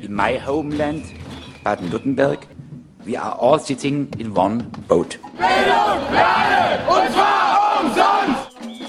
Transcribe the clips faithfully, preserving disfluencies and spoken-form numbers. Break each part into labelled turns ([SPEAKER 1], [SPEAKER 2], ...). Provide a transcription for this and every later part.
[SPEAKER 1] in my homeland, Baden-Württemberg, we are all sitting in one boat.
[SPEAKER 2] Bildung, Lerne, und zwar umsonst!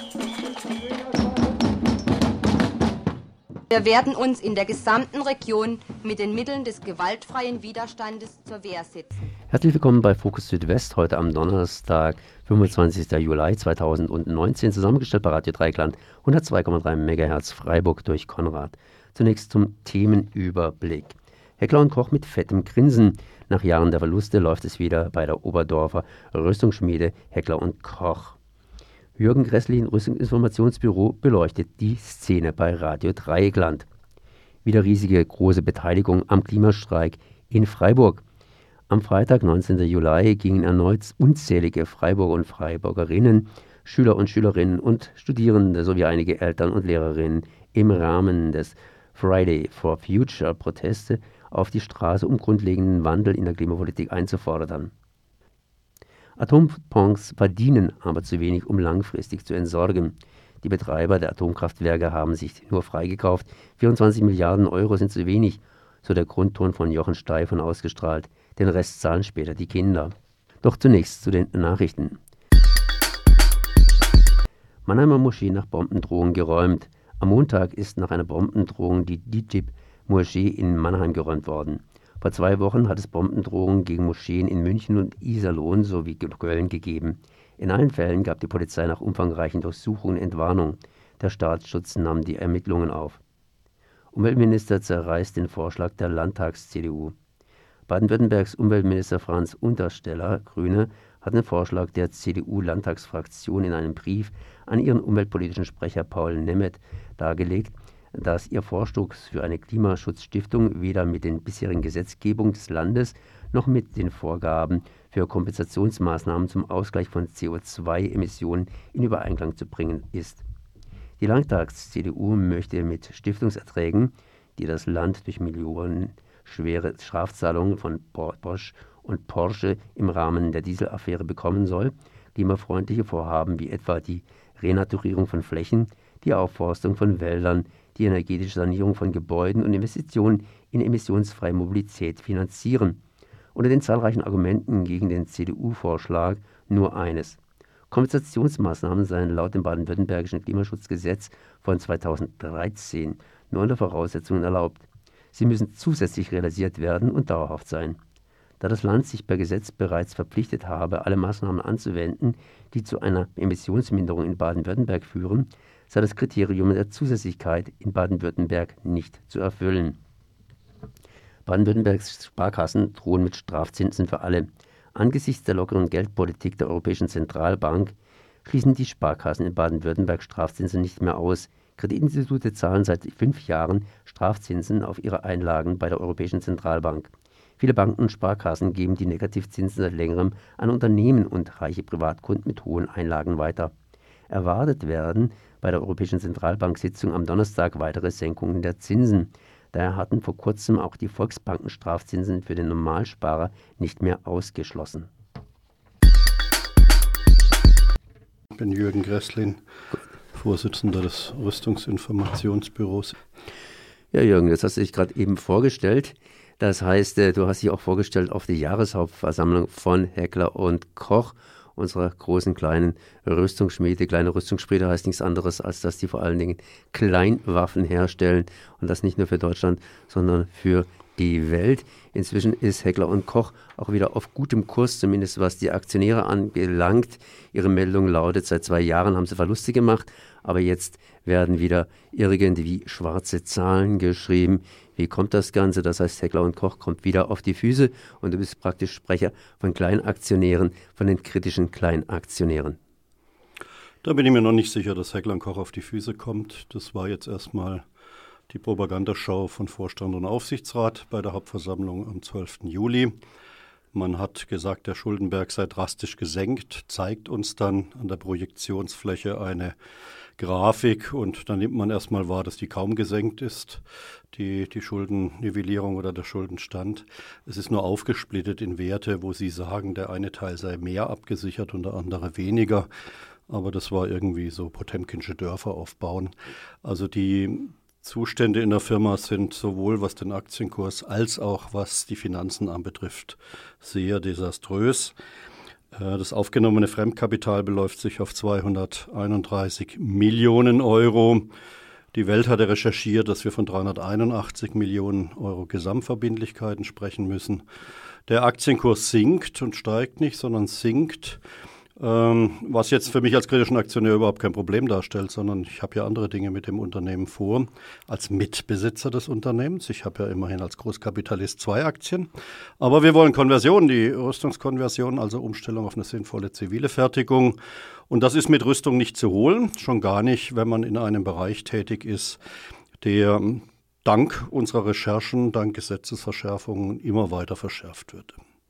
[SPEAKER 3] Wir werden uns in der gesamten Region mit den Mitteln des gewaltfreien Widerstandes zur Wehr setzen.
[SPEAKER 4] Herzlich willkommen bei Fokus Südwest, heute am Donnerstag, fünfundzwanzigster Juli zweitausendneunzehn, zusammengestellt bei Radio Dreieckland, hundertzwei Komma drei Megahertz Freiburg durch Konrad. Zunächst zum Themenüberblick. Heckler und Koch mit fettem Grinsen. Nach Jahren der Verluste läuft es wieder bei der Oberdorfer Rüstungsschmiede Heckler und Koch. Jürgen Gresslin, Rüstungsinformationsbüro, beleuchtet die Szene bei Radio Dreieckland. Wieder riesige große Beteiligung am Klimastreik in Freiburg. Am Freitag, neunzehnten Juli, gingen erneut unzählige Freiburger und Freiburgerinnen, Schüler und Schülerinnen und Studierende sowie einige Eltern und Lehrerinnen im Rahmen des Friday for Future Proteste auf die Straße, um grundlegenden Wandel in der Klimapolitik einzufordern. Atomponds verdienen aber zu wenig, um langfristig zu entsorgen. Die Betreiber der Atomkraftwerke haben sich nur freigekauft. vierundzwanzig Milliarden Euro sind zu wenig, so der Grundton von Jochen Steifern ausgestrahlt. Den Rest zahlen später die Kinder. Doch zunächst zu den Nachrichten. Mannheimer Moschee nach Bombendrohung geräumt. Am Montag ist nach einer Bombendrohung die D J I B-Moschee in Mannheim geräumt worden. Vor zwei Wochen hat es Bombendrohungen gegen Moscheen in München und Iserlohn sowie Köln gegeben. In allen Fällen gab die Polizei nach umfangreichen Durchsuchungen Entwarnung. Der Staatsschutz nahm die Ermittlungen auf. Umweltminister zerreißt den Vorschlag der Landtags-C D U. Baden-Württembergs Umweltminister Franz Untersteller, Grüne, hat den Vorschlag der C D U-Landtagsfraktion in einem Brief an ihren umweltpolitischen Sprecher Paul Nemeth dargelegt, dass ihr Vorstoß für eine Klimaschutzstiftung weder mit den bisherigen Gesetzgebungen des Landes noch mit den Vorgaben für Kompensationsmaßnahmen zum Ausgleich von C O zwei Emissionen in Übereinklang zu bringen ist. Die Landtags-C D U möchte mit Stiftungserträgen, die das Land durch millionenschwere Strafzahlungen von Bosch und Porsche im Rahmen der Dieselaffäre bekommen soll, klimafreundliche Vorhaben wie etwa die Renaturierung von Flächen, die Aufforstung von Wäldern, die energetische Sanierung von Gebäuden und Investitionen in emissionsfreie Mobilität finanzieren. Unter den zahlreichen Argumenten gegen den C D U-Vorschlag nur eines. Kompensationsmaßnahmen seien laut dem baden-württembergischen Klimaschutzgesetz von zweitausenddreizehn nur unter Voraussetzungen erlaubt. Sie müssen zusätzlich realisiert werden und dauerhaft sein. Da das Land sich per Gesetz bereits verpflichtet habe, alle Maßnahmen anzuwenden, die zu einer Emissionsminderung in Baden-Württemberg führen, sei das Kriterium der Zusätzlichkeit in Baden-Württemberg nicht zu erfüllen. Baden-Württembergs Sparkassen drohen mit Strafzinsen für alle. Angesichts der lockeren Geldpolitik der Europäischen Zentralbank schließen die Sparkassen in Baden-Württemberg Strafzinsen nicht mehr aus. Kreditinstitute zahlen seit fünf Jahren Strafzinsen auf ihre Einlagen bei der Europäischen Zentralbank. Viele Banken und Sparkassen geben die Negativzinsen seit längerem an Unternehmen und reiche Privatkunden mit hohen Einlagen weiter. Erwartet werden bei der Europäischen Zentralbank-Sitzung am Donnerstag weitere Senkungen der Zinsen. Daher hatten vor kurzem auch die Volksbanken Strafzinsen für den Normalsparer nicht mehr ausgeschlossen.
[SPEAKER 5] Ich bin Jürgen Gresslin, Vorsitzender des Rüstungsinformationsbüros.
[SPEAKER 4] Ja, Jürgen, das hast du dich gerade eben vorgestellt. Das heißt, du hast dich auch vorgestellt auf die Jahreshauptversammlung von Heckler und Koch, unserer großen kleinen Rüstungsschmiede. Kleine Rüstungsschmiede heißt nichts anderes, als dass die vor allen Dingen Kleinwaffen herstellen und das nicht nur für Deutschland, sondern für die Welt. Inzwischen ist Heckler und Koch auch wieder auf gutem Kurs, zumindest was die Aktionäre anbelangt. Ihre Meldung lautet, seit zwei Jahren haben sie Verluste gemacht, aber jetzt werden wieder irgendwie schwarze Zahlen geschrieben. Wie kommt das Ganze? Das heißt, Heckler und Koch kommt wieder auf die Füße und du bist praktisch Sprecher von Kleinaktionären, von den kritischen Kleinaktionären.
[SPEAKER 5] Da bin ich mir noch nicht sicher, dass Heckler und Koch auf die Füße kommt. Das war jetzt erstmal die Propagandashow von Vorstand und Aufsichtsrat bei der Hauptversammlung am zwölften Juli. Man hat gesagt, der Schuldenberg sei drastisch gesenkt, zeigt uns dann an der Projektionsfläche eine Grafik und dann nimmt man erstmal wahr, dass die kaum gesenkt ist, die, die Schuldennivellierung oder der Schuldenstand. Es ist nur aufgesplittet in Werte, wo Sie sagen, der eine Teil sei mehr abgesichert und der andere weniger. Aber das war irgendwie so Potemkinsche Dörfer aufbauen. Also die Zustände in der Firma sind sowohl was den Aktienkurs als auch was die Finanzen anbetrifft sehr desaströs. Das aufgenommene Fremdkapital beläuft sich auf zweihunderteinunddreißig Millionen Euro. Die Welt hatte recherchiert, dass wir von dreihunderteinundachtzig Millionen Euro Gesamtverbindlichkeiten sprechen müssen. Der Aktienkurs sinkt und steigt nicht, sondern sinkt, ähm, was jetzt für mich als kritischen Aktionär überhaupt kein Problem darstellt, sondern ich habe ja andere Dinge mit dem Unternehmen vor, als Mitbesitzer des Unternehmens. Ich habe ja immerhin als Großkapitalist zwei Aktien. Aber wir wollen Konversion, die Rüstungskonversion, also Umstellung auf eine sinnvolle zivile Fertigung. Und das ist mit Rüstung nicht zu holen, schon gar nicht, wenn man in einem Bereich tätig ist, der dank unserer Recherchen, dank Gesetzesverschärfungen immer weiter verschärft wird.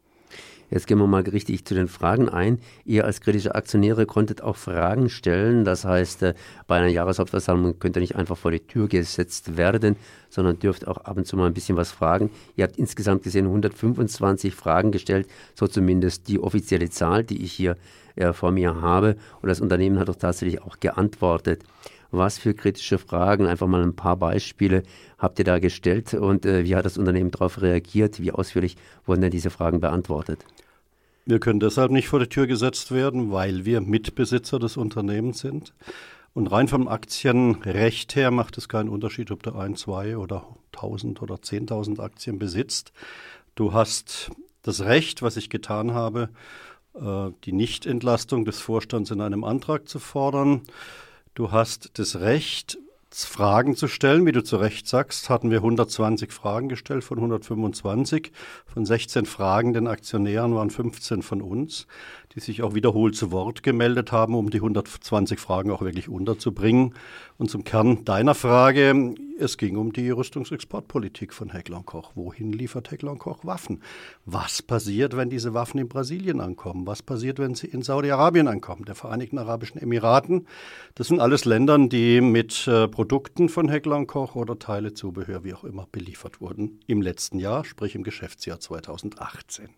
[SPEAKER 4] Jetzt gehen wir mal richtig zu den Fragen ein. Ihr als kritische Aktionäre konntet auch Fragen stellen. Das heißt, bei einer Jahreshauptversammlung könnt ihr nicht einfach vor die Tür gesetzt werden, sondern dürft auch ab und zu mal ein bisschen was fragen. Ihr habt insgesamt gesehen hundertfünfundzwanzig Fragen gestellt, so zumindest die offizielle Zahl, die ich hier äh, vor mir habe. Und das Unternehmen hat auch tatsächlich auch geantwortet. Was für kritische Fragen, einfach mal ein paar Beispiele habt ihr da gestellt und äh, wie hat das Unternehmen darauf reagiert? Wie ausführlich wurden denn diese Fragen beantwortet?
[SPEAKER 5] Wir können deshalb nicht vor die Tür gesetzt werden, weil wir Mitbesitzer des Unternehmens sind. Und rein vom Aktienrecht her macht es keinen Unterschied, ob du ein, zwei oder tausend oder zehntausend Aktien besitzt. Du hast das Recht, was ich getan habe, äh, die Nichtentlastung des Vorstands in einem Antrag zu fordern. Du hast das Recht, Fragen zu stellen. Wie du zu Recht sagst, hatten wir hundertzwanzig Fragen gestellt von hundertfünfundzwanzig. Von sechzehn Fragen den Aktionären waren fünfzehn von uns, die sich auch wiederholt zu Wort gemeldet haben, um die hundertzwanzig Fragen auch wirklich unterzubringen. Und zum Kern deiner Frage, es ging um die Rüstungsexportpolitik von Heckler und Koch. Wohin liefert Heckler und Koch Waffen? Was passiert, wenn diese Waffen in Brasilien ankommen? Was passiert, wenn sie in Saudi-Arabien ankommen, der Vereinigten Arabischen Emiraten? Das sind alles Länder, die mit äh, Produkten von Heckler und Koch oder Teile, Zubehör, wie auch immer, beliefert wurden im letzten Jahr, sprich im Geschäftsjahr zweitausendachtzehn.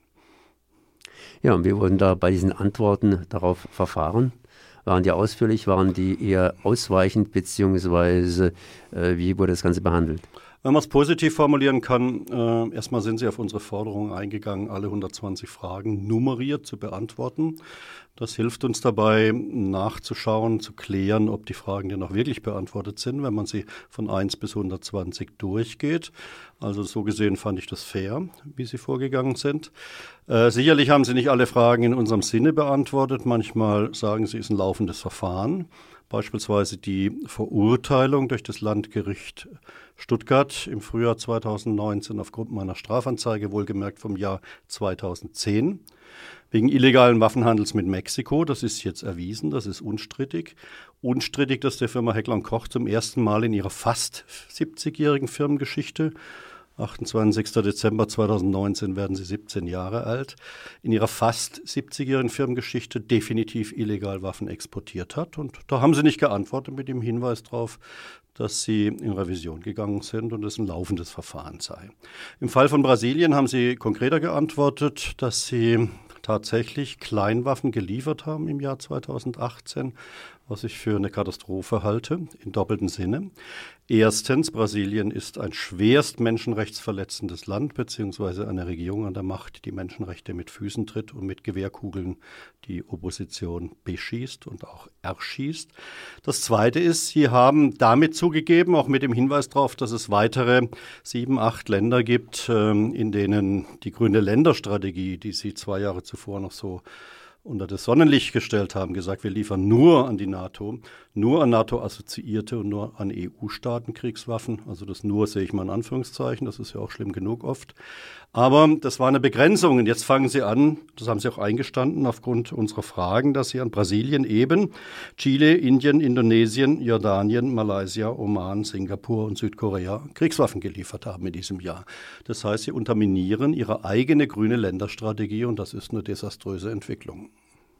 [SPEAKER 4] Ja, und wie wurden da bei diesen Antworten darauf verfahren? Waren die ausführlich, waren die eher ausweichend, beziehungsweise äh, wie wurde das Ganze behandelt?
[SPEAKER 5] Wenn man es positiv formulieren kann, äh, erstmal sind Sie auf unsere Forderung eingegangen, alle hundertzwanzig Fragen nummeriert zu beantworten. Das hilft uns dabei, nachzuschauen, zu klären, ob die Fragen denn auch wirklich beantwortet sind, wenn man sie von eins bis hundertzwanzig durchgeht. Also so gesehen fand ich das fair, wie Sie vorgegangen sind. Äh, sicherlich haben Sie nicht alle Fragen in unserem Sinne beantwortet. Manchmal sagen Sie, es ist ein laufendes Verfahren. Beispielsweise die Verurteilung durch das Landgericht Stuttgart im Frühjahr zweitausendneunzehn aufgrund meiner Strafanzeige, wohlgemerkt vom Jahr zweitausendzehn, wegen illegalen Waffenhandels mit Mexiko. Das ist jetzt erwiesen, das ist unstrittig. Unstrittig, dass der Firma Heckler und Koch zum ersten Mal in ihrer fast siebzigjährigen Firmengeschichte, achtundzwanzigster Dezember zweitausendneunzehn werden sie siebzehn Jahre alt, in ihrer fast siebzigjährigen Firmengeschichte definitiv illegal Waffen exportiert hat. Und da haben sie nicht geantwortet mit dem Hinweis darauf, dass sie in Revision gegangen sind und es ein laufendes Verfahren sei. Im Fall von Brasilien haben sie konkreter geantwortet, dass sie tatsächlich Kleinwaffen geliefert haben im Jahr zweitausendachtzehn, was ich für eine Katastrophe halte, in doppeltem Sinne. Erstens, Brasilien ist ein schwerst menschenrechtsverletzendes Land, beziehungsweise eine Regierung an der Macht, die Menschenrechte mit Füßen tritt und mit Gewehrkugeln die Opposition beschießt und auch erschießt. Das Zweite ist, sie haben damit zugegeben, auch mit dem Hinweis darauf, dass es weitere sieben, acht Länder gibt, in denen die grüne Länderstrategie, die sie zwei Jahre zuvor noch so unter das Sonnenlicht gestellt haben, gesagt, wir liefern nur an die NATO, nur an NATO-Assoziierte und nur an E U-Staaten Kriegswaffen. Also das nur sehe ich mal in Anführungszeichen, das ist ja auch schlimm genug oft. Aber das war eine Begrenzung und jetzt fangen sie an, das haben sie auch eingestanden aufgrund unserer Fragen, dass sie an Brasilien eben, Chile, Indien, Indonesien, Jordanien, Malaysia, Oman, Singapur und Südkorea Kriegswaffen geliefert haben in diesem Jahr. Das heißt, sie unterminieren ihre eigene grüne Länderstrategie und das ist eine desaströse Entwicklung.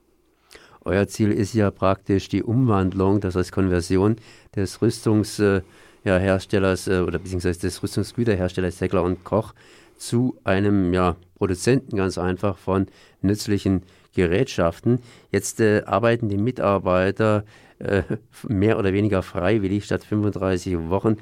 [SPEAKER 4] Euer Ziel ist ja praktisch die Umwandlung, das heißt Konversion des Rüstungsherstellers ja, äh, oder beziehungsweise des Rüstungsgüterherstellers Heckler und Koch zu einem ja, Produzenten ganz einfach von nützlichen Gerätschaften. Jetzt äh, arbeiten die Mitarbeiter äh, mehr oder weniger freiwillig statt fünfunddreißig Wochen.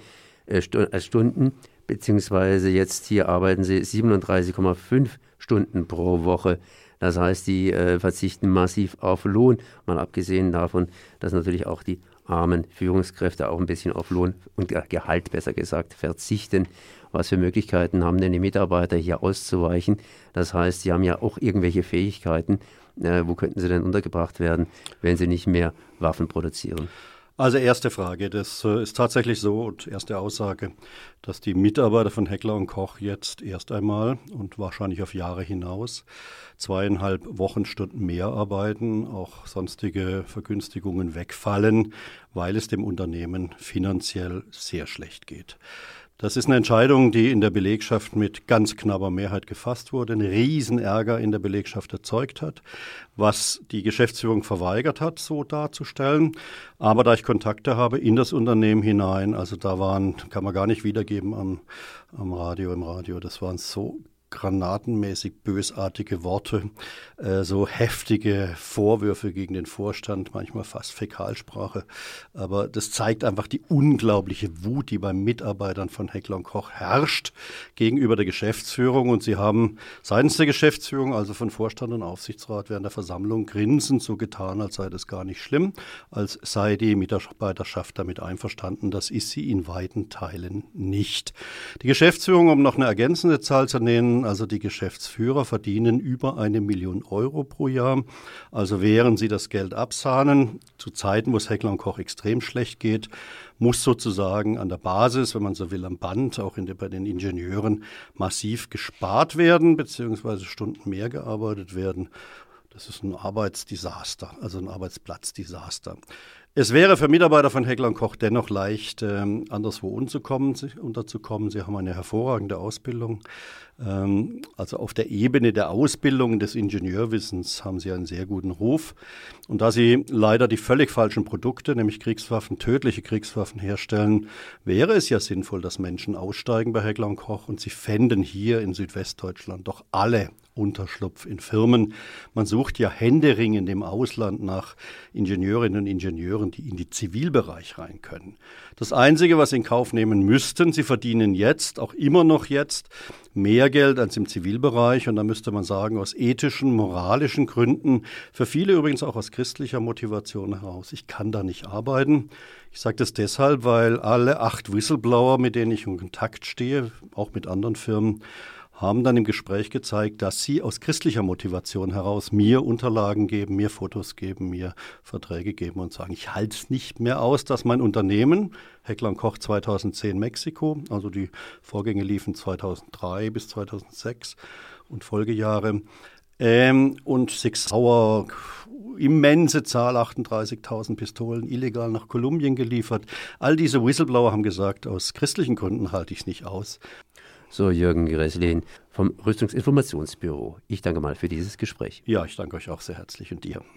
[SPEAKER 4] äh, Stunden, beziehungsweise jetzt hier arbeiten sie siebenunddreißig Komma fünf Stunden pro Woche. Das heißt, die äh, verzichten massiv auf Lohn, mal abgesehen davon, dass natürlich auch die armen Führungskräfte auch ein bisschen auf Lohn und Gehalt, besser gesagt, verzichten. Was für Möglichkeiten haben denn die Mitarbeiter hier auszuweichen? Das heißt, sie haben ja auch irgendwelche Fähigkeiten. Äh, wo könnten sie denn untergebracht werden, wenn sie nicht mehr Waffen produzieren?
[SPEAKER 5] Also erste Frage, das äh, ist tatsächlich so und erste Aussage, dass die Mitarbeiter von Heckler und Koch jetzt erst einmal und wahrscheinlich auf Jahre hinaus zweieinhalb Wochenstunden mehr arbeiten, auch sonstige Vergünstigungen wegfallen, weil es dem Unternehmen finanziell sehr schlecht geht. Das ist eine Entscheidung, die in der Belegschaft mit ganz knapper Mehrheit gefasst wurde, einen Riesenärger in der Belegschaft erzeugt hat, was die Geschäftsführung verweigert hat, so darzustellen. Aber da ich Kontakte habe in das Unternehmen hinein, also da waren, kann man gar nicht wiedergeben am, am Radio, im Radio, das waren so granatenmäßig bösartige Worte, äh, so heftige Vorwürfe gegen den Vorstand, manchmal fast Fäkalsprache. Aber das zeigt einfach die unglaubliche Wut, die bei Mitarbeitern von Heckler und Koch herrscht gegenüber der Geschäftsführung. Und sie haben seitens der Geschäftsführung, also von Vorstand und Aufsichtsrat, während der Versammlung grinsend so getan, als sei das gar nicht schlimm, als sei die Mitarbeiterschaft damit einverstanden. Das ist sie in weiten Teilen nicht. Die Geschäftsführung, um noch eine ergänzende Zahl zu nennen, also die Geschäftsführer verdienen über eine Million Euro pro Jahr. Also während sie das Geld absahnen, zu Zeiten, wo es Heckler und Koch extrem schlecht geht, muss sozusagen an der Basis, wenn man so will, am Band, auch in der, bei den Ingenieuren, massiv gespart werden, beziehungsweise Stunden mehr gearbeitet werden. Das ist ein Arbeitsdesaster, also ein Arbeitsplatzdesaster. Es wäre für Mitarbeiter von Heckler und Koch dennoch leicht, ähm, anderswo unterzukommen, unterzukommen. Sie haben eine hervorragende Ausbildung. Ähm, also auf der Ebene der Ausbildung des Ingenieurwissens haben sie einen sehr guten Ruf. Und da sie leider die völlig falschen Produkte, nämlich Kriegswaffen, tödliche Kriegswaffen herstellen, wäre es ja sinnvoll, dass Menschen aussteigen bei Heckler und Koch und sie fänden hier in Südwestdeutschland doch alle Unterschlupf in Firmen. Man sucht ja händeringend im Ausland nach Ingenieurinnen und Ingenieuren, die in den Zivilbereich rein können. Das Einzige, was sie in Kauf nehmen müssten, sie verdienen jetzt, auch immer noch jetzt, mehr Geld als im Zivilbereich. Und da müsste man sagen, aus ethischen, moralischen Gründen, für viele übrigens auch aus christlicher Motivation heraus, ich kann da nicht arbeiten. Ich sage das deshalb, weil alle acht Whistleblower, mit denen ich in Kontakt stehe, auch mit anderen Firmen, haben dann im Gespräch gezeigt, dass sie aus christlicher Motivation heraus mir Unterlagen geben, mir Fotos geben, mir Verträge geben und sagen, ich halte es nicht mehr aus, dass mein Unternehmen, Heckler und Koch zweitausendzehn Mexiko, also die Vorgänge liefen zweitausenddrei bis zweitausendsechs und Folgejahre, ähm, und Sig Sauer, immense Zahl, achtunddreißigtausend Pistolen illegal nach Kolumbien geliefert. All diese Whistleblower haben gesagt, aus christlichen Gründen halte ich es nicht aus.
[SPEAKER 4] So, Jürgen Gresslin vom Rüstungsinformationsbüro. Ich danke mal für dieses Gespräch.
[SPEAKER 5] Ja, ich danke euch auch sehr herzlich und dir.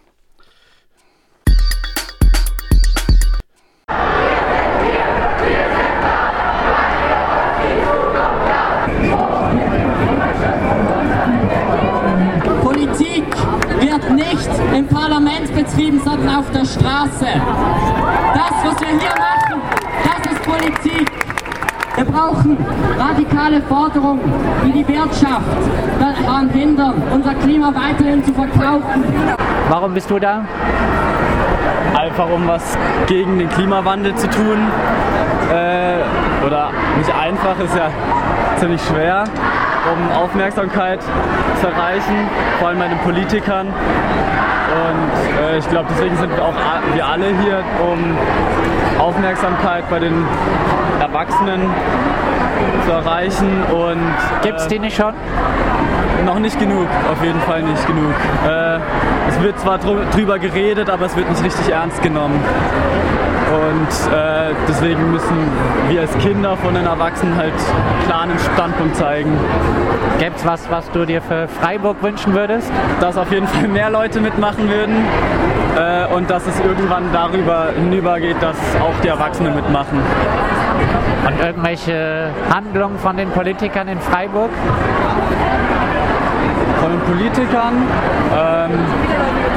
[SPEAKER 6] Politik wird nicht im Parlament betrieben, sondern auf der Straße. Das, was wir hier machen, das ist Politik. Wir brauchen radikale Forderungen, die die Wirtschaft daran hindern, unser Klima weiterhin zu verkaufen.
[SPEAKER 7] Warum bist du da?
[SPEAKER 8] Einfach um was gegen den Klimawandel zu tun. Äh, oder nicht einfach, ist ja ziemlich schwer, um Aufmerksamkeit zu erreichen, vor allem bei den Politikern. Und äh, ich glaube, deswegen sind wir auch wir alle hier, um Aufmerksamkeit bei den Erwachsenen zu erreichen. Und
[SPEAKER 7] gibt es die nicht schon?
[SPEAKER 8] Noch nicht genug, auf jeden Fall nicht genug. Äh, es wird zwar drüber geredet, aber es wird nicht richtig ernst genommen. Und äh, deswegen müssen wir als Kinder von den Erwachsenen halt klar einen Standpunkt zeigen.
[SPEAKER 7] Gibt es was, was du dir für Freiburg wünschen würdest?
[SPEAKER 8] Dass auf jeden Fall mehr Leute mitmachen würden äh, und dass es irgendwann darüber hinübergeht, dass auch die Erwachsenen mitmachen.
[SPEAKER 7] Und irgendwelche Handlungen von den Politikern in Freiburg?
[SPEAKER 8] Von den Politikern? Ähm,
[SPEAKER 7] ja,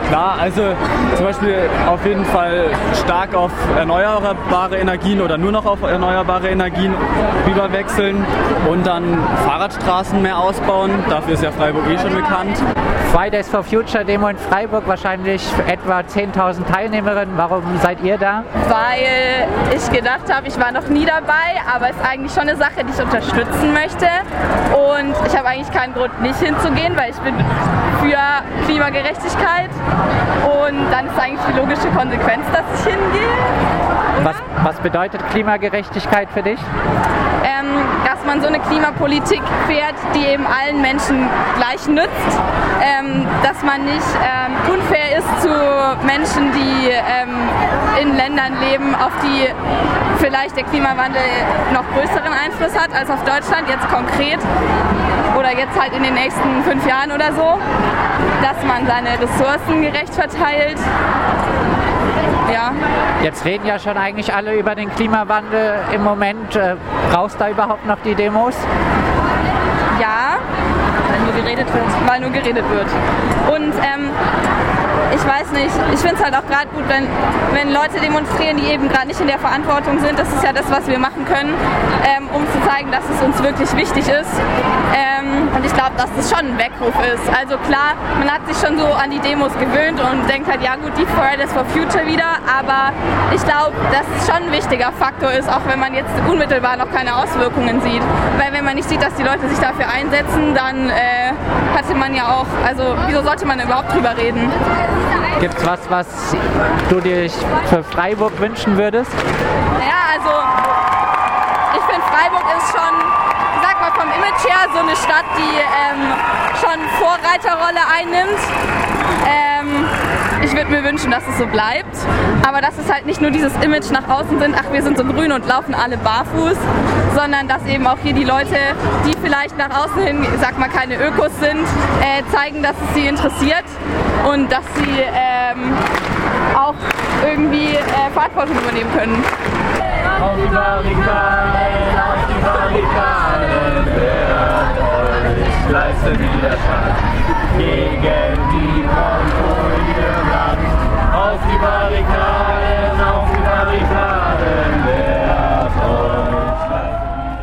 [SPEAKER 8] Klar, also zum Beispiel auf jeden Fall stark auf erneuerbare Energien oder nur noch auf erneuerbare Energien rüberwechseln und dann Fahrradstraßen mehr ausbauen. Dafür ist ja Freiburg eh schon bekannt.
[SPEAKER 7] Fridays for Future Demo in Freiburg, wahrscheinlich etwa zehntausend Teilnehmerinnen. Warum seid ihr da?
[SPEAKER 9] Weil ich gedacht habe, ich war noch nie dabei, aber es ist eigentlich schon eine Sache, die ich unterstützen möchte. Und ich habe eigentlich keinen Grund, nicht hinzugehen, weil ich bin für Klimagerechtigkeit. Und dann ist eigentlich die logische Konsequenz, dass ich hingehe.
[SPEAKER 7] Was, was bedeutet Klimagerechtigkeit für dich?
[SPEAKER 9] Ähm, dass man so eine Klimapolitik fährt, die eben allen Menschen gleich nützt. Ähm, dass man nicht ähm, unfair ist zu Menschen, die ähm, in Ländern leben, auf die vielleicht der Klimawandel noch größeren Einfluss hat als auf Deutschland, jetzt konkret. Oder jetzt halt in den nächsten fünf Jahren oder so. Dass man seine Ressourcen gerecht verteilt. Ja.
[SPEAKER 7] Jetzt reden ja schon eigentlich alle über den Klimawandel im Moment. Äh, brauchst du da überhaupt noch die Demos?
[SPEAKER 9] Ja, weil nur geredet wird. Weil nur geredet wird. Und ähm, ich weiß nicht, ich finde es halt auch gerade gut, wenn, wenn Leute demonstrieren, die eben gerade nicht in der Verantwortung sind. Das ist ja das, was wir machen können, ähm, um zu zeigen, dass es uns wirklich wichtig ist. Ähm, und ich glaube, dass das schon ein Weckruf ist. Also klar, man hat sich schon so an die Demos gewöhnt und denkt halt, ja gut, die Fridays for Future wieder. Aber ich glaube, dass es schon ein wichtiger Faktor ist, auch wenn man jetzt unmittelbar noch keine Auswirkungen sieht. Weil wenn man nicht sieht, dass die Leute sich dafür einsetzen, dann äh, hatte man ja auch, also wieso sollte man überhaupt drüber reden?
[SPEAKER 7] Gibt es was, was du dir für Freiburg wünschen würdest?
[SPEAKER 9] Ja, also ich finde Freiburg ist schon, sag mal vom Image her, so eine Stadt, die ähm, schon Vorreiterrolle einnimmt. Ähm, ich würde mir wünschen, dass es so bleibt, aber dass es halt nicht nur dieses Image nach außen sind, ach wir sind so grün und laufen alle barfuß, sondern dass eben auch hier die Leute, die vielleicht nach außen hin, sag mal keine Ökos sind, äh, zeigen, dass es sie interessiert und dass sie ähm, auch irgendwie äh, Verantwortung übernehmen können.
[SPEAKER 2] Auf die Barrikaden, auf die Barrikaden, wer euch leistet Widerstand gegen die Kontrollierung. Auf die Barrikaden, auf die Barrikaden, wer euch leistet.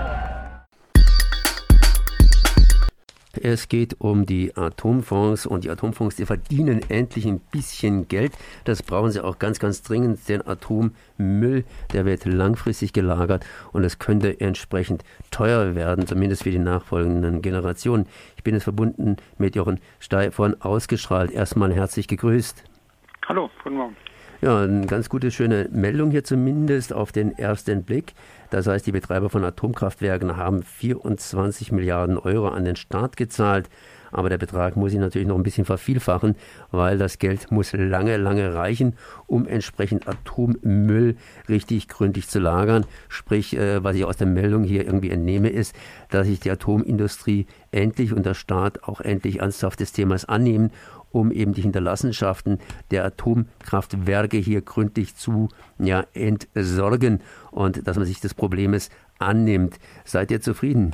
[SPEAKER 4] Es geht um die Atomfonds und die Atomfonds, die verdienen endlich ein bisschen Geld. Das brauchen sie auch ganz, ganz dringend. Den Atommüll, der wird langfristig gelagert und es könnte entsprechend teuer werden, zumindest für die nachfolgenden Generationen. Ich bin jetzt verbunden mit Jochen Stey von Ausgestrahlt. Erstmal herzlich gegrüßt.
[SPEAKER 10] Hallo, guten Morgen.
[SPEAKER 4] Ja, eine ganz gute, schöne Meldung hier zumindest auf den ersten Blick. Das heißt, die Betreiber von Atomkraftwerken haben vierundzwanzig Milliarden Euro an den Staat gezahlt. Aber der Betrag muss sich natürlich noch ein bisschen vervielfachen, weil das Geld muss lange, lange reichen, um entsprechend Atommüll richtig gründlich zu lagern. Sprich, äh, was ich aus der Meldung hier irgendwie entnehme, ist, dass sich die Atomindustrie endlich und der Staat auch endlich ernsthaft des Themas annehmen, um eben die Hinterlassenschaften der Atomkraftwerke hier gründlich zu ja, entsorgen und dass man sich des Problems annimmt. Seid ihr zufrieden?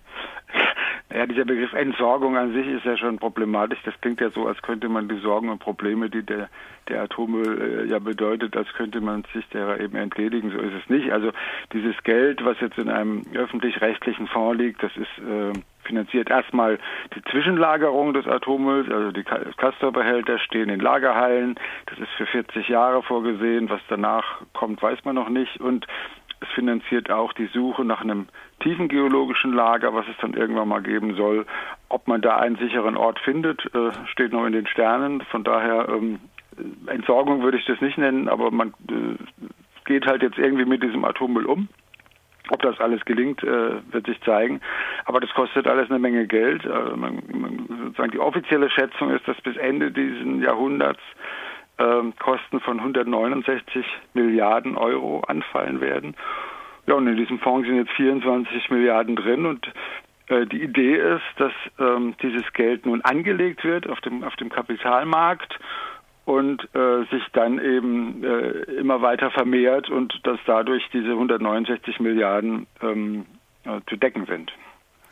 [SPEAKER 10] Ja, dieser Begriff Entsorgung an sich ist ja schon problematisch. Das klingt ja so, als könnte man die Sorgen und Probleme, die der, der Atommüll äh, ja bedeutet, als könnte man sich derer eben entledigen. So ist es nicht. Also dieses Geld, was jetzt in einem öffentlich-rechtlichen Fonds liegt, das ist äh, finanziert erstmal die Zwischenlagerung des Atommülls, also die Castor-Behälter stehen in Lagerhallen. Das ist für vierzig Jahre vorgesehen. Was danach kommt, weiß man noch nicht. Und es finanziert auch die Suche nach einem tiefen geologischen Lager, was es dann irgendwann mal geben soll. Ob man da einen sicheren Ort findet, äh, steht noch in den Sternen. Von daher, ähm, Entsorgung würde ich das nicht nennen, aber man äh, geht halt jetzt irgendwie mit diesem Atommüll um. Ob das alles gelingt, äh, wird sich zeigen. Aber das kostet alles eine Menge Geld. Also man, man, sozusagen die offizielle Schätzung ist, dass bis Ende dieses Jahrhunderts äh, Kosten von hundertneunundsechzig Milliarden Euro anfallen werden. Ja, und in diesem Fonds sind jetzt vierundzwanzig Milliarden drin und äh, die Idee ist, dass ähm, dieses Geld nun angelegt wird auf dem, auf dem Kapitalmarkt und äh, sich dann eben äh, immer weiter vermehrt und dass dadurch diese hundertneunundsechzig Milliarden ähm, äh, zu decken sind.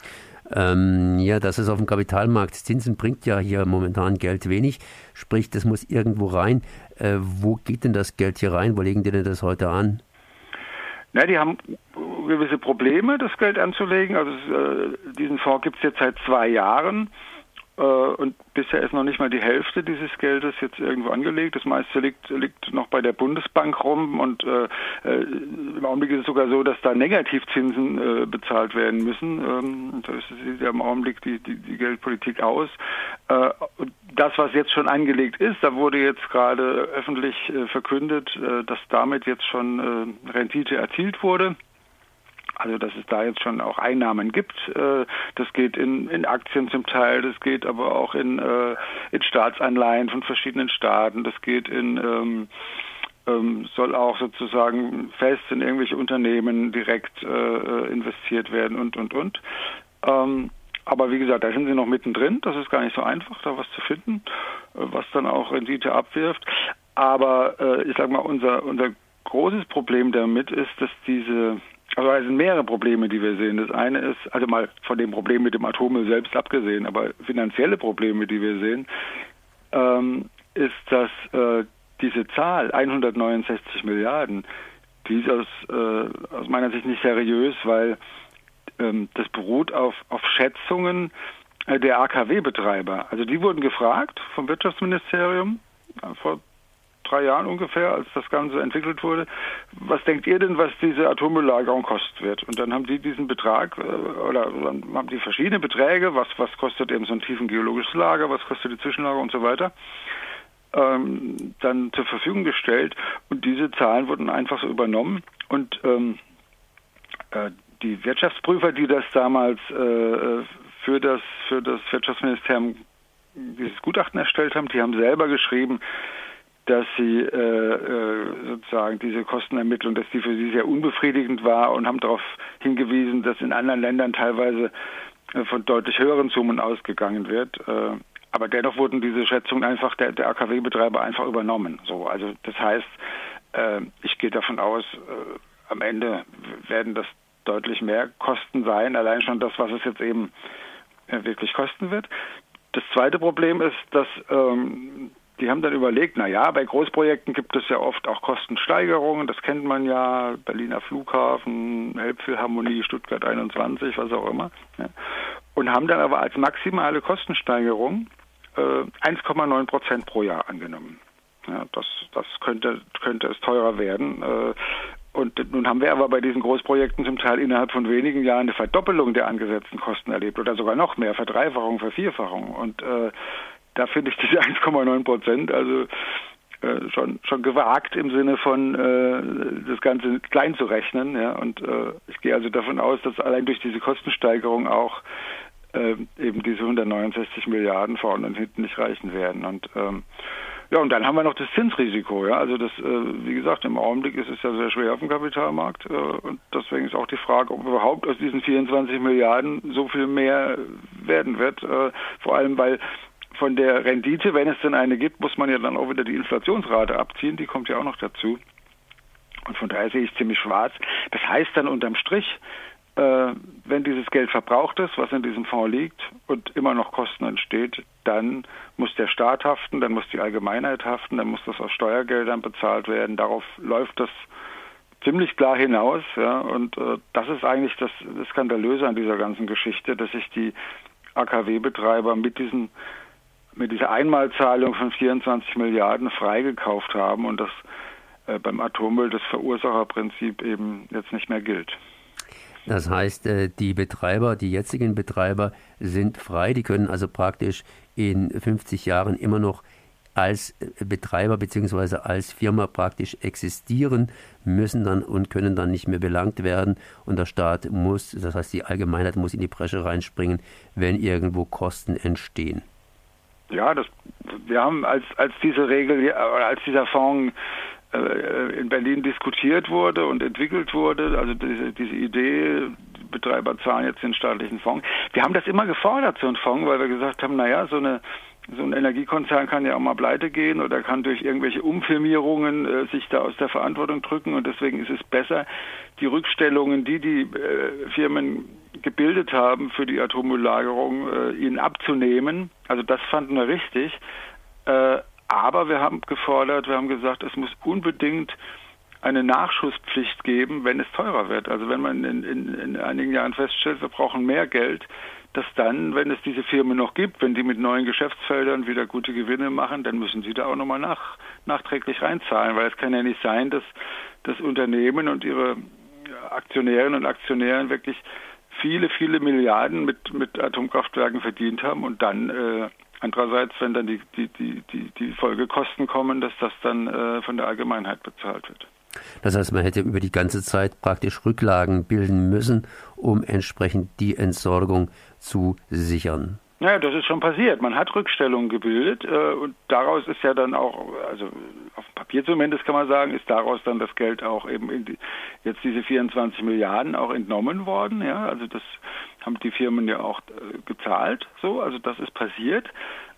[SPEAKER 4] Ähm, ja, das ist auf dem Kapitalmarkt. Zinsen bringt ja hier momentan Geld wenig, sprich, das muss irgendwo rein. Äh, wo geht denn das Geld hier rein? Wo legen die denn das heute an?
[SPEAKER 10] Na, die haben gewisse Probleme, das Geld anzulegen. Also äh, diesen Fonds gibt es jetzt seit zwei Jahren. Und bisher ist noch nicht mal die Hälfte dieses Geldes jetzt irgendwo angelegt. Das meiste liegt, liegt noch bei der Bundesbank rum und äh, im Augenblick ist es sogar so, dass da Negativzinsen äh, bezahlt werden müssen. Ähm, da sieht ja im Augenblick die, die, die Geldpolitik aus. Äh, und das, was jetzt schon angelegt ist, da wurde jetzt gerade öffentlich äh, verkündet, äh, dass damit jetzt schon äh, Rendite erzielt wurde. Also dass es da jetzt schon auch Einnahmen gibt. Das geht in, in Aktien zum Teil, das geht aber auch in, in Staatsanleihen von verschiedenen Staaten, das geht in, ähm, ähm, soll auch sozusagen fest in irgendwelche Unternehmen direkt äh, investiert werden und, und, und. Ähm, aber wie gesagt, da sind sie noch mittendrin, das ist gar nicht so einfach, da was zu finden, was dann auch Rendite abwirft. Aber äh, ich sag mal, unser, unser großes Problem damit ist, dass diese Also es sind mehrere Probleme, die wir sehen. Das eine ist, also mal von dem Problem mit dem Atommüll selbst abgesehen, aber finanzielle Probleme, die wir sehen, ähm, ist, dass äh, diese Zahl hundertneunundsechzig Milliarden, die ist aus, äh, aus meiner Sicht nicht seriös, weil ähm, das beruht auf, auf Schätzungen äh, der A K W-Betreiber. Also die wurden gefragt vom Wirtschaftsministerium äh, vor drei Jahren ungefähr, als das Ganze entwickelt wurde. Was denkt ihr denn, was diese Atommülllagerung kosten wird? Und dann haben die diesen Betrag, oder dann haben die verschiedene Beträge, was, was kostet eben so ein tiefengeologisches Lager, was kostet die Zwischenlager und so weiter, ähm, dann zur Verfügung gestellt. Und diese Zahlen wurden einfach so übernommen. Und ähm, äh, die Wirtschaftsprüfer, die das damals äh, für das, für das Wirtschaftsministerium dieses Gutachten erstellt haben, die haben selber geschrieben, dass sie äh, sozusagen diese Kostenermittlung, dass die für sie sehr unbefriedigend war und haben darauf hingewiesen, dass in anderen Ländern teilweise äh, von deutlich höheren Summen ausgegangen wird. Äh, aber dennoch wurden diese Schätzungen einfach der, der A K W-Betreiber einfach übernommen. So, also das heißt, äh, ich gehe davon aus, äh, am Ende werden das deutlich mehr Kosten sein, allein schon das, was es jetzt eben äh, wirklich kosten wird. Das zweite Problem ist, dass ähm, die haben dann überlegt, na ja, bei Großprojekten gibt es ja oft auch Kostensteigerungen, das kennt man ja, Berliner Flughafen, Elbphilharmonie, Stuttgart einundzwanzig, was auch immer. Ja. Und haben dann aber als maximale Kostensteigerung äh, eins Komma neun Prozent pro Jahr angenommen. Ja, das, das könnte, könnte es teurer werden. Äh, und nun haben wir aber bei diesen Großprojekten zum Teil innerhalb von wenigen Jahren eine Verdoppelung der angesetzten Kosten erlebt oder sogar noch mehr, Verdreifachung, Vervierfachung. Und äh, da finde ich diese eins Komma neun Prozent also äh, schon schon gewagt im Sinne von äh, das Ganze klein zu rechnen. Ja? Und äh, ich gehe also davon aus, dass allein durch diese Kostensteigerung auch äh, eben diese hundertneunundsechzig Milliarden vorne und hinten nicht reichen werden. Und ähm, ja, und dann haben wir noch das Zinsrisiko. Ja? Also das, äh, wie gesagt, im Augenblick ist es ja sehr schwer auf dem Kapitalmarkt. Äh, und deswegen ist auch die Frage, ob überhaupt aus diesen vierundzwanzig Milliarden so viel mehr werden wird. Äh, vor allem, weil von der Rendite, wenn es denn eine gibt, muss man ja dann auch wieder die Inflationsrate abziehen, die kommt ja auch noch dazu. Und von daher sehe ich ziemlich schwarz. Das heißt dann unterm Strich, äh, wenn dieses Geld verbraucht ist, was in diesem Fonds liegt und immer noch Kosten entsteht, dann muss der Staat haften, dann muss die Allgemeinheit haften, dann muss das aus Steuergeldern bezahlt werden. Darauf läuft das ziemlich klar hinaus. Ja, und äh, das ist eigentlich das, das Skandalöse an dieser ganzen Geschichte, dass sich die A K W-Betreiber mit diesen mit dieser Einmalzahlung von vierundzwanzig Milliarden freigekauft haben und das äh, beim Atommüll das Verursacherprinzip eben jetzt nicht mehr gilt.
[SPEAKER 4] Das heißt, äh, die Betreiber, die jetzigen Betreiber sind frei, die können also praktisch in fünfzig Jahren immer noch als Betreiber bzw. als Firma praktisch existieren, müssen dann und können dann nicht mehr belangt werden und der Staat muss, das heißt die Allgemeinheit muss in die Bresche reinspringen, wenn irgendwo Kosten entstehen.
[SPEAKER 10] Ja, das, wir haben, als, als diese Regel, als dieser Fonds äh, in Berlin diskutiert wurde und entwickelt wurde, also diese, diese Idee, Betreiber zahlen jetzt den staatlichen Fonds, wir haben das immer gefordert, so ein Fonds, weil wir gesagt haben, naja, so eine so ein Energiekonzern kann ja auch mal pleite gehen oder kann durch irgendwelche Umfirmierungen äh, sich da aus der Verantwortung drücken. Und deswegen ist es besser, die Rückstellungen, die die äh, Firmen gebildet haben für die Atommülllagerung, äh, ihnen abzunehmen. Also das fanden wir richtig. Äh, aber wir haben gefordert, wir haben gesagt, es muss unbedingt eine Nachschusspflicht geben, wenn es teurer wird. Also wenn man in, in, in einigen Jahren feststellt, wir brauchen mehr Geld, dass dann, wenn es diese Firmen noch gibt, wenn die mit neuen Geschäftsfeldern wieder gute Gewinne machen, dann müssen sie da auch nochmal nach, nachträglich reinzahlen, weil es kann ja nicht sein, dass das Unternehmen und ihre Aktionärinnen und Aktionäre wirklich viele, viele Milliarden mit, mit Atomkraftwerken verdient haben und dann äh, andererseits, wenn dann die, die, die, die, die Folgekosten kommen, dass das dann äh, von der Allgemeinheit bezahlt wird.
[SPEAKER 4] Das heißt, man hätte über die ganze Zeit praktisch Rücklagen bilden müssen, um entsprechend die Entsorgung zu sichern.
[SPEAKER 10] Naja, das ist schon passiert. Man hat Rückstellungen gebildet äh, und daraus ist ja dann auch, also auf dem Papier zumindest kann man sagen, ist daraus dann das Geld auch eben in die, jetzt diese vierundzwanzig Milliarden auch entnommen worden. Ja, also das haben die Firmen ja auch äh, gezahlt. So, also das ist passiert.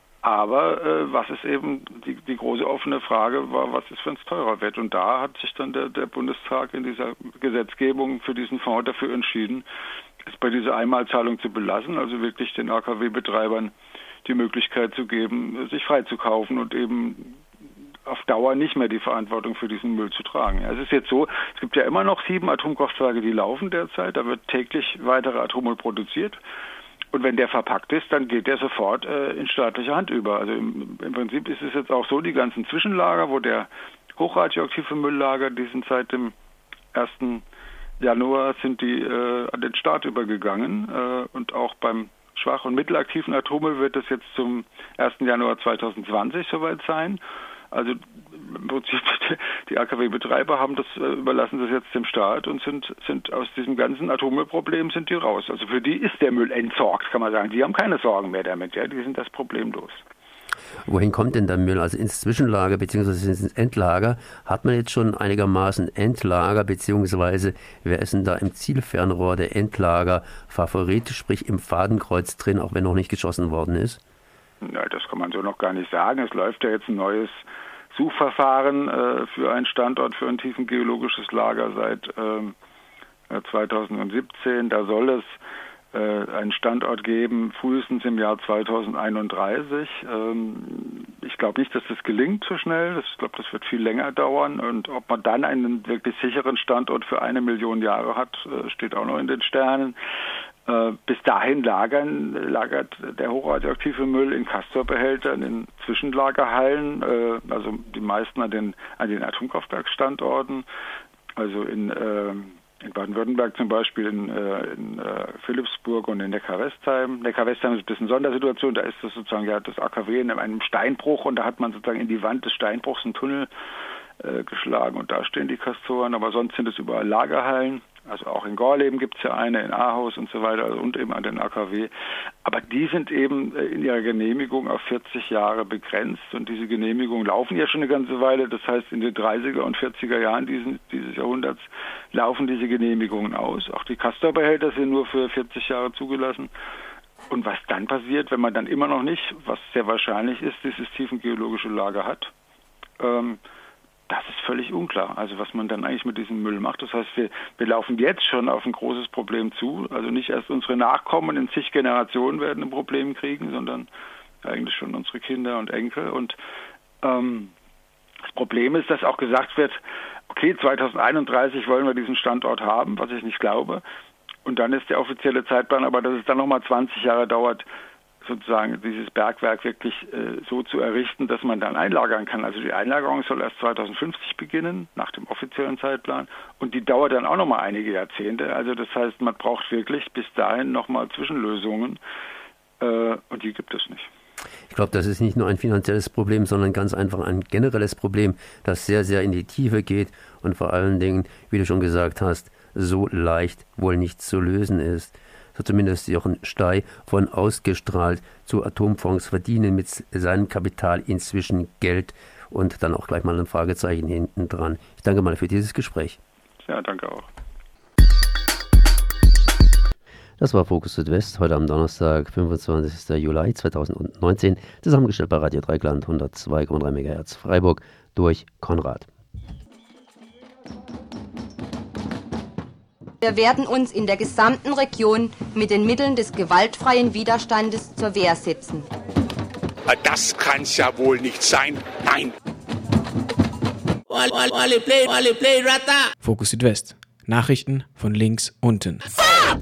[SPEAKER 10] Aber äh, was ist eben die, die große offene Frage war, was ist, wenn es teurer wird? Und da hat sich dann der, der Bundestag in dieser Gesetzgebung für diesen Fonds dafür entschieden, es bei dieser Einmalzahlung zu belassen, also wirklich den A K W-Betreibern die Möglichkeit zu geben, sich freizukaufen und eben auf Dauer nicht mehr die Verantwortung für diesen Müll zu tragen. Ja, es ist jetzt so, es gibt ja immer noch sieben Atomkraftwerke, die laufen derzeit, da wird täglich weiterer Atommüll produziert. Und wenn der verpackt ist, dann geht der sofort äh, in staatliche Hand über. Also im, im Prinzip ist es jetzt auch so, die ganzen Zwischenlager, wo der hochradioaktive Mülllager, die sind seit dem ersten Januar sind die äh, an den Staat übergegangen. Äh, und auch beim schwach- und mittelaktiven Atommüll wird es jetzt zum ersten Januar zweitausendzwanzig soweit sein. Also im Prinzip die A K W-Betreiber haben das äh, überlassen das jetzt dem Staat und sind sind aus diesem ganzen Atommüllproblem sind die raus. Also für die ist der Müll entsorgt, kann man sagen. Die haben keine Sorgen mehr damit, ja, die sind das Problem los.
[SPEAKER 4] Wohin kommt denn der Müll? Also ins Zwischenlager bzw. ins Endlager hat man jetzt schon einigermaßen Endlager, beziehungsweise wer ist denn da im Zielfernrohr der Endlager Favorit, sprich im Fadenkreuz drin, auch wenn noch nicht geschossen worden ist?
[SPEAKER 10] Ja, das kann man so noch gar nicht sagen. Es läuft ja jetzt ein neues Suchverfahren äh, für einen Standort, für ein tiefengeologisches Lager seit ähm, zweitausendsiebzehn. Da soll es äh, einen Standort geben, frühestens im Jahr zweitausendeinunddreißig. Ähm, ich glaube nicht, dass das gelingt so schnell. Das, ich glaube, das wird viel länger dauern. Und ob man dann einen wirklich sicheren Standort für eine Million Jahre hat, äh, steht auch noch in den Sternen. Bis dahin lagern, lagert der hochradioaktive Müll in Castor-Behältern, in Zwischenlagerhallen, äh, also die meisten an den, an den Atomkraftwerksstandorten, also in, äh, in Baden-Württemberg zum Beispiel, in, äh, in äh, Philippsburg und in Neckar-Westheim. Neckar-Westheim ist ein bisschen Sondersituation, da ist das sozusagen ja das A K W in einem Steinbruch und da hat man sozusagen in die Wand des Steinbruchs einen Tunnel äh, geschlagen und da stehen die Castoren, aber sonst sind es überall Lagerhallen. Also auch in Gorleben gibt es ja eine, in Ahaus und so weiter, also und eben an den A K W. Aber die sind eben in ihrer Genehmigung auf vierzig Jahre begrenzt und diese Genehmigungen laufen ja schon eine ganze Weile. Das heißt, in den dreißiger und vierziger Jahren diesen, dieses Jahrhunderts laufen diese Genehmigungen aus. Auch die Castor-Behälter sind nur für vierzig Jahre zugelassen. Und was dann passiert, wenn man dann immer noch nicht, was sehr wahrscheinlich ist, dieses tiefengeologische Lager hat, ähm, das ist völlig unklar, also was man dann eigentlich mit diesem Müll macht. Das heißt, wir, wir laufen jetzt schon auf ein großes Problem zu. Also nicht erst unsere Nachkommen in zig Generationen werden ein Problem kriegen, sondern eigentlich schon unsere Kinder und Enkel. Und ähm, das Problem ist, dass auch gesagt wird, okay, zweitausendeinunddreißig wollen wir diesen Standort haben, was ich nicht glaube. Und dann ist der offizielle Zeitplan, aber dass es dann nochmal zwanzig Jahre dauert, sozusagen dieses Bergwerk wirklich äh, so zu errichten, dass man dann einlagern kann. Also die Einlagerung soll erst zweitausendfünfzig beginnen, nach dem offiziellen Zeitplan. Und die dauert dann auch nochmal einige Jahrzehnte. Also das heißt, man braucht wirklich bis dahin nochmal Zwischenlösungen. Äh, und die gibt es nicht.
[SPEAKER 4] Ich glaube, das ist nicht nur ein finanzielles Problem, sondern ganz einfach ein generelles Problem, das sehr, sehr in die Tiefe geht und vor allen Dingen, wie du schon gesagt hast, so leicht wohl nicht zu lösen ist. So zumindest Jochen Stey von ausgestrahlt, zu Atomfonds verdienen mit seinem Kapital inzwischen Geld und dann auch gleich mal ein Fragezeichen hinten dran. Ich danke mal für dieses Gespräch.
[SPEAKER 10] Ja, danke auch.
[SPEAKER 4] Das war Fokus Südwest, heute am Donnerstag, fünfundzwanzigster Juli zweitausendneunzehn, zusammengestellt bei Radio Dreieckland hundertzwei Komma drei Megahertz Freiburg durch Konrad.
[SPEAKER 3] Wir werden uns in der gesamten Region mit den Mitteln des gewaltfreien Widerstandes zur Wehr setzen.
[SPEAKER 2] Das kann's ja wohl nicht sein. Nein.
[SPEAKER 11] Fokus Südwest. Nachrichten von links unten.